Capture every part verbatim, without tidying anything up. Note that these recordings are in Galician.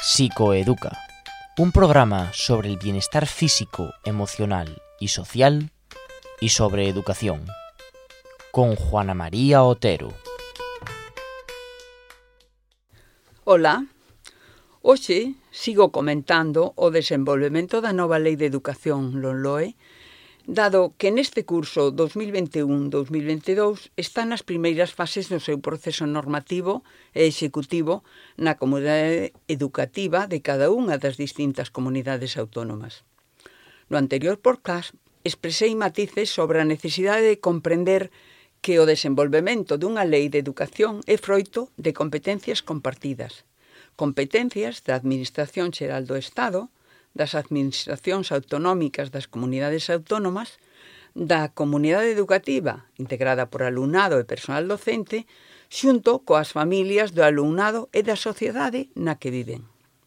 Psicoeduca, un programa sobre el bienestar físico, emocional y social y sobre educación, con Juana María Otero. Ola, hoxe sigo comentando o desenvolvemento da nova Lei de Educación LOMLOE, dado que neste curso dos mil vinte e un dos mil vinte e dous está nas primeiras fases do seu proceso normativo e executivo na comunidade educativa de cada unha das distintas comunidades autónomas. No anterior podcast expresei matices sobre a necesidade de comprender que o desenvolvemento dunha lei de educación é froito de competencias compartidas, competencias da Administración Xeral do Estado, das administracións autonómicas das comunidades autónomas, da comunidade educativa, integrada por alumnado e personal docente, xunto coas familias do alumnado e da sociedade na que viven.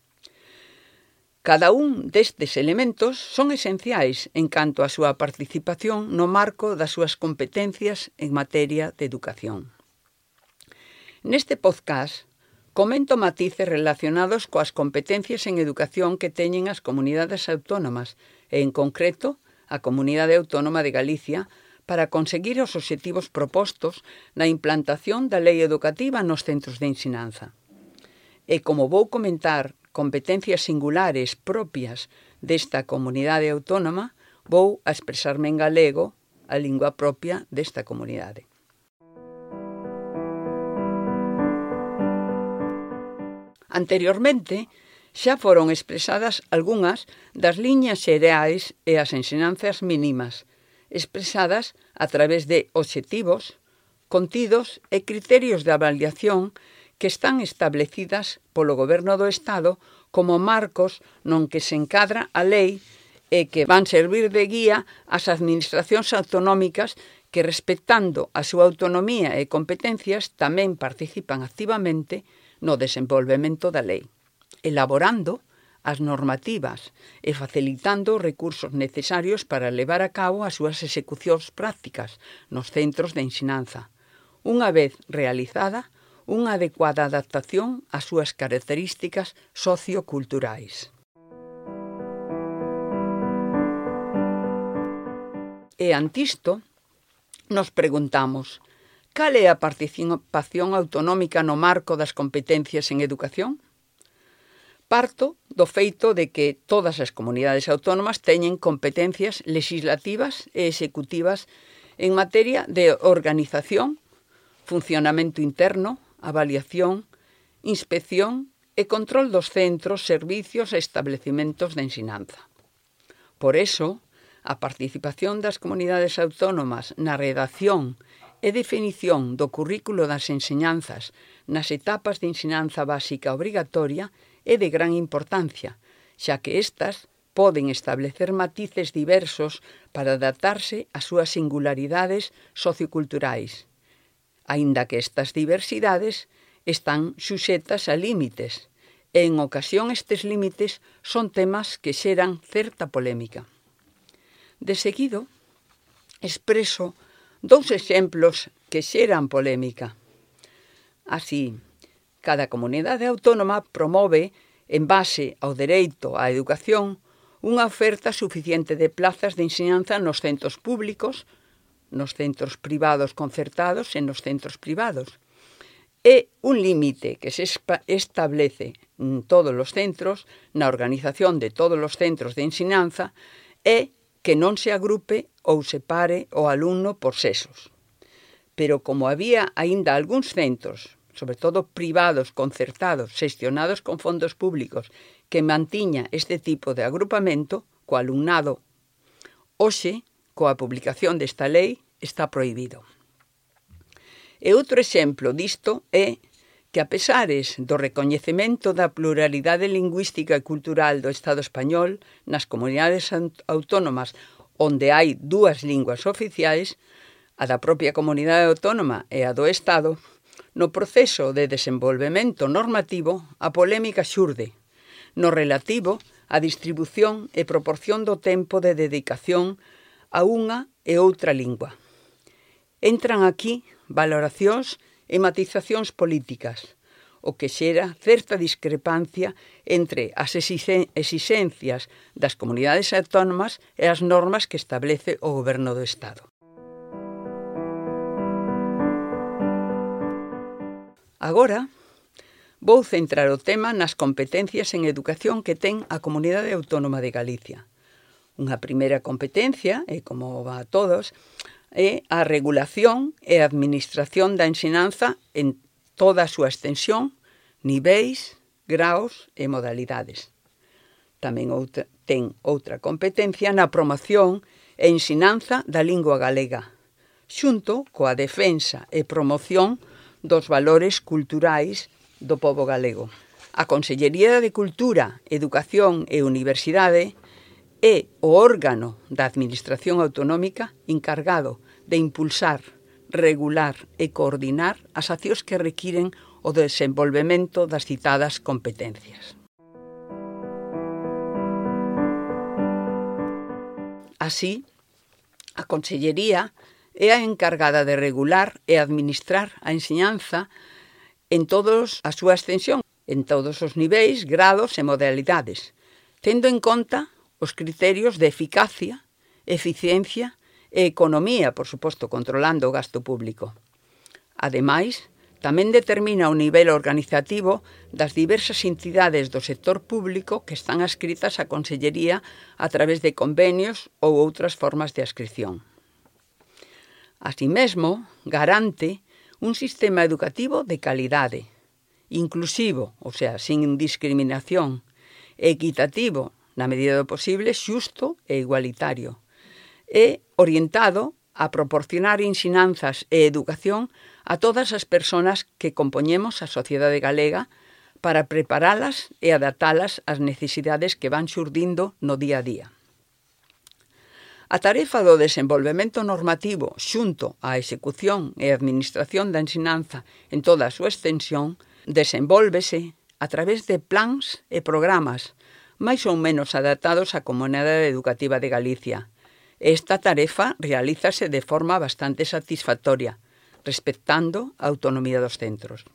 Cada un destes elementos son esenciais en canto á súa participación no marco das súas competencias en materia de educación. Neste podcast, comento matices relacionados coas competencias en educación que teñen as comunidades autónomas e, en concreto, a Comunidade Autónoma de Galicia para conseguir os obxectivos propostos na implantación da lei educativa nos centros de ensinanza. E como vou comentar competencias singulares propias desta comunidade autónoma, vou a expresarme en galego, a lingua propia desta comunidade. Anteriormente, xa foron expresadas algunhas das liñas xerais e as ensinanzas mínimas, expresadas a través de obxectivos, contidos e criterios de avaliación que están establecidas polo Goberno do Estado como marcos non que se encadra a lei e que van servir de guía ás administracións autonómicas que, respectando a súa autonomía e competencias, tamén participan activamente no desenvolvemento da lei, elaborando as normativas e facilitando os recursos necesarios para levar a cabo as súas execucións prácticas nos centros de ensinanza, unha vez realizada unha adecuada adaptación ás súas características socioculturais. E ante isto, nos preguntamos: cal é a participación autonómica no marco das competencias en educación? Parto do feito de que todas as comunidades autónomas teñen competencias legislativas e executivas en materia de organización, funcionamento interno, avaliación, inspección e control dos centros, servicios e establecimentos de ensinanza. Por eso, a participación das comunidades autónomas na redacción e definición do currículo das enseñanzas nas etapas de ensinanza básica obrigatoria é de gran importancia, xa que estas poden establecer matices diversos para adaptarse ás súas singularidades socioculturais, aínda que estas diversidades están suxetas a límites, e en ocasión estes límites son temas que xeran certa polémica. De seguido, expreso dous exemplos que xeran polémica. Así, cada comunidade autónoma promove, en base ao dereito á educación, unha oferta suficiente de plazas de ensinanza nos centros públicos, nos centros privados concertados e nos centros privados. É un límite que se establece en todos os centros, na organización de todos os centros de ensinanza, é que non se agrupe ou separe o alumno por sexos. Pero como había aínda algúns centros, sobre todo privados, concertados, xestionados con fondos públicos, que mantiña este tipo de agrupamento co alumnado, hoxe, coa publicación desta lei, está prohibido. E outro exemplo disto é que, a pesares do recoñecemento da pluralidade lingüística e cultural do Estado español nas comunidades autónomas onde hai dúas linguas oficiais, a da propia comunidade autónoma e a do Estado, no proceso de desenvolvemento normativo a polémica xurde, no relativo á distribución e proporción do tempo de dedicación a unha e outra lingua. Entran aquí valoracións e matizacións políticas, o que xera certa discrepancia entre as exixencias das comunidades autónomas e as normas que establece o Goberno do Estado. Agora, vou centrar o tema nas competencias en educación que ten a Comunidade Autónoma de Galicia. Unha primeira competencia, e como va a todos, é a regulación e a administración da ensinanza en toda a súa extensión, niveis, graos e modalidades. Tamén outra, ten outra competencia na promoción e ensinanza da lingua galega, xunto coa defensa e promoción dos valores culturais do pobo galego. A Consellería de Cultura, Educación e Universidade é o órgano da Administración Autonómica encargado de impulsar, regular e coordinar as accións que requiren o desenvolvemento das citadas competencias. Así, a Consellería é a encargada de regular e administrar a enseñanza en todos a súa extensión, en todos os niveis, grados e modalidades, tendo en conta os criterios de eficacia, eficiencia e economía, por suposto, controlando o gasto público. Ademais, tamén determina o nivel organizativo das diversas entidades do sector público que están adscritas á Consellería a través de convenios ou outras formas de adscripción. Así mesmo, garante un sistema educativo de calidade, inclusivo, o sea, sin discriminación, equitativo, na medida do posible, xusto e igualitario, e orientado a proporcionar ensinanzas e educación a todas as persoas que compoñemos a sociedade galega para preparalas e adaptalas ás necesidades que van xurdindo no día a día. A tarefa do desenvolvemento normativo xunto á execución e administración da ensinanza en toda a súa extensión desenvólvese a través de plans e programas máis ou menos adaptados á Comunidade Educativa de Galicia. Esta tarefa realízase de forma bastante satisfactoria, respectando a autonomía dos centros.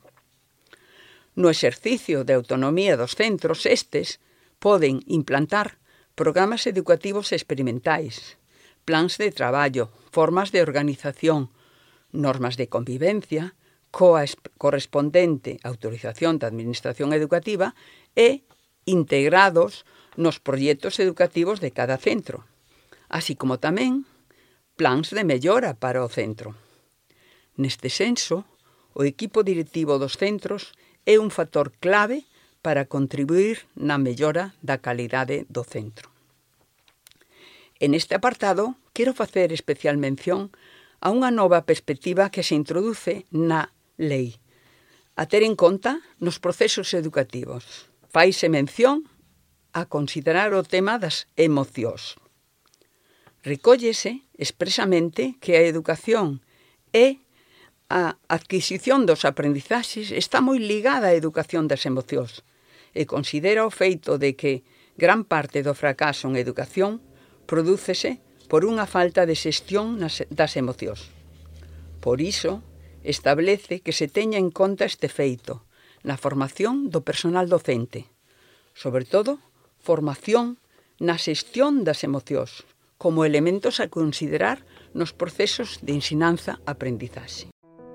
No exercicio de autonomía dos centros, estes poden implantar programas educativos experimentais, plans de traballo, formas de organización, normas de convivencia, coa correspondente autorización da Administración Educativa e integrados nos proxectos educativos de cada centro, así como tamén plans de mellora para o centro. Neste senso, o equipo directivo dos centros é un factor clave para contribuir na mellora da calidade do centro. En este apartado, quero facer especial mención a unha nova perspectiva que se introduce na lei, a ter en conta nos procesos educativos. Faise mención a considerar o tema das emocións. Recóllese expresamente que a educación e a adquisición dos aprendizaxes está moi ligada á educación das emocións e considera o feito de que gran parte do fracaso en educación prodúcese por unha falta de xestión das emocións. Por iso, establece que se teña en conta este feito na formación do personal docente, sobre todo, formación na xestión das emocións, como elementos a considerar nos procesos de ensinanza-aprendizaxe.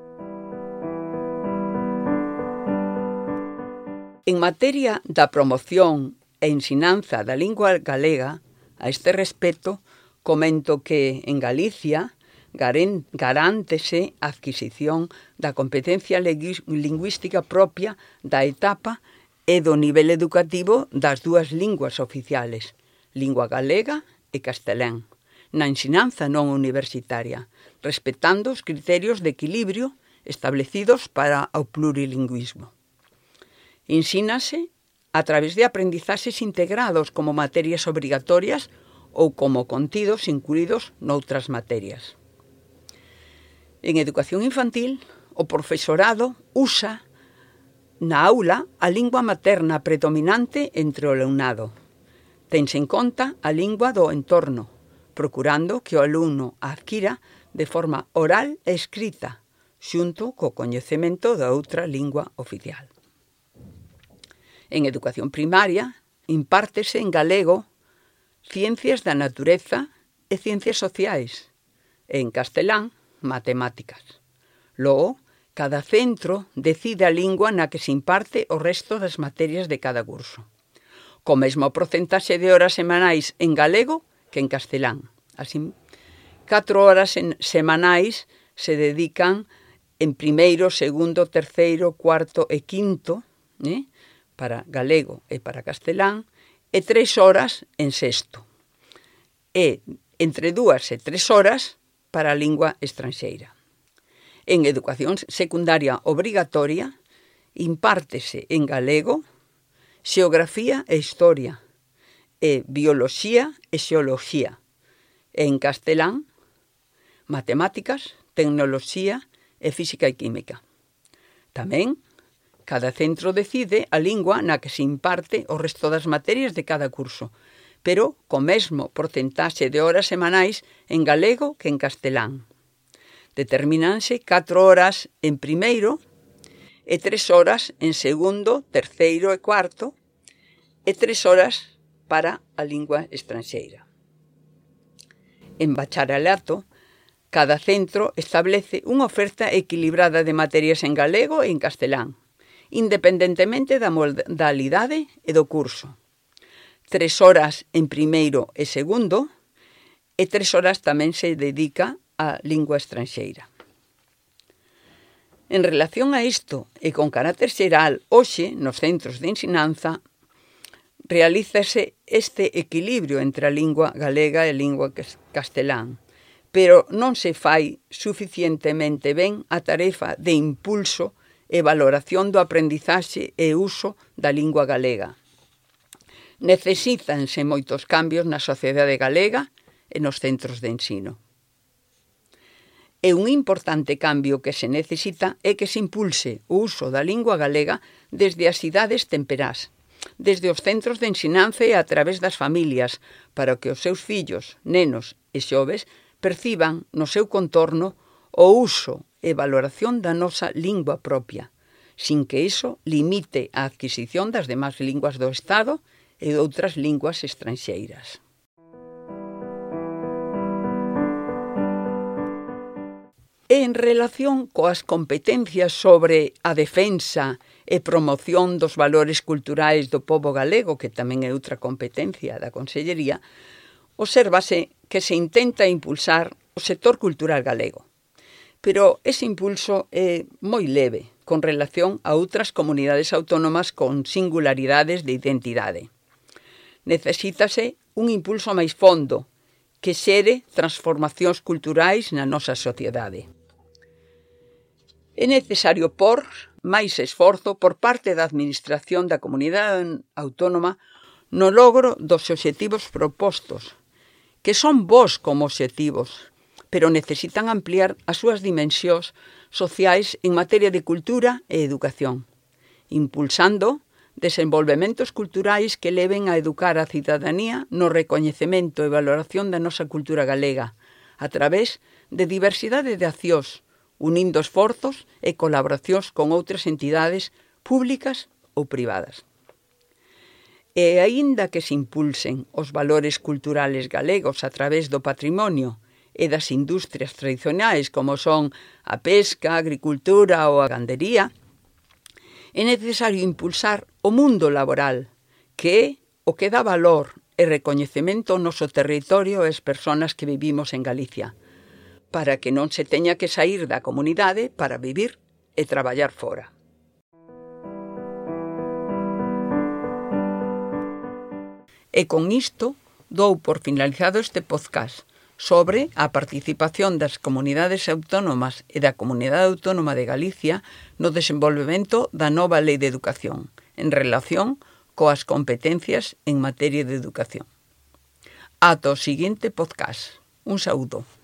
En materia da promoción e ensinanza da lingua galega, a este respecto, comento que en Galicia garántese a adquisición da competencia lingüística propia da etapa e do nivel educativo das dúas linguas oficiales, lingua galega e castelán, na ensinanza non universitaria, respectando os criterios de equilibrio establecidos para o plurilingüismo. Ensínase a través de aprendizaxes integrados como materias obrigatorias ou como contidos incluídos noutras materias. En educación infantil, o profesorado usa na aula a lingua materna predominante entre o alumnado. Tense en conta a lingua do entorno, procurando que o alumno a adquira de forma oral e escrita, xunto co coñecemento da outra lingua oficial. En educación primaria impártese en galego ciencias da natureza e ciencias sociais, e en castelán, matemáticas. Logo, cada centro decide a lingua na que se imparte o resto das materias de cada curso, co mesmo porcentaxe de horas semanais en galego que en castelán. Así, catro horas en semanais se dedican en primeiro, segundo, terceiro, cuarto e quinto, eh, para galego e para castelán, e tres horas en sexto. E entre dúas e tres horas para a lingua estranxeira. En educación secundaria obrigatoria impártese en galego xeografía e historia, e bioloxía e xeoloxía, e en castelán matemáticas, tecnoloxía e física e química. Tamén, cada centro decide a lingua na que se imparte o resto das materias de cada curso, pero co mesmo porcentaxe de horas semanais en galego que en castelán. Determinanse catro horas en primeiro e tres horas en segundo, terceiro e cuarto, e tres horas para a lingua estranxeira. En bacharelato, cada centro establece unha oferta equilibrada de materias en galego e en castelán, independentemente da modalidade e do curso. Tres horas en primeiro e segundo, e tres horas tamén se dedica á lingua estranxeira. En relación a isto, e con carácter xeral, hoxe, nos centros de ensinanza, realízase este equilibrio entre a lingua galega e a lingua castelán, pero non se fai suficientemente ben a tarefa de impulso e valoración do aprendizaxe e uso da lingua galega. Necesítanse moitos cambios na sociedade galega e nos centros de ensino. E un importante cambio que se necesita é que se impulse o uso da lingua galega desde as idades temperás, desde os centros de ensinanza e a través das familias, para que os seus fillos, nenos e xoves perciban no seu contorno o uso e valoración da nosa lingua propia, sin que iso limite a adquisición das demás linguas do Estado e de outras linguas estranxeiras. En relación coas competencias sobre a defensa e promoción dos valores culturais do pobo galego, que tamén é outra competencia da Consellería, obsérvase que se intenta impulsar o sector cultural galego. Pero ese impulso é moi leve con relación a outras comunidades autónomas con singularidades de identidade. Necesítase un impulso máis fondo que xere transformacións culturais na nosa sociedade. É necesario por máis esforzo por parte da Administración da Comunidade Autónoma no logro dos obxectivos propostos, que son bons como obxectivos, pero necesitan ampliar as súas dimensións sociais en materia de cultura e educación, impulsando desenvolvementos culturais que leven a educar a cidadanía no recoñecemento e valoración da nosa cultura galega, a través de diversidade de accións, unindo esforzos e colaboracións con outras entidades públicas ou privadas. E aínda que se impulsen os valores culturales galegos a través do patrimonio e das industrias tradicionais como son a pesca, a agricultura ou a gandería, é necesario impulsar o mundo laboral, que é o que dá valor e recoñecemento ao noso territorio e as persoas que vivimos en Galicia, para que non se teña que saír da comunidade para vivir e traballar fora. E con isto dou por finalizado este podcast sobre a participación das comunidades autónomas e da Comunidade Autónoma de Galicia no desenvolvemento da nova Lei de Educación en relación coas competencias en materia de educación. Ata o seguinte podcast. Un saúdo.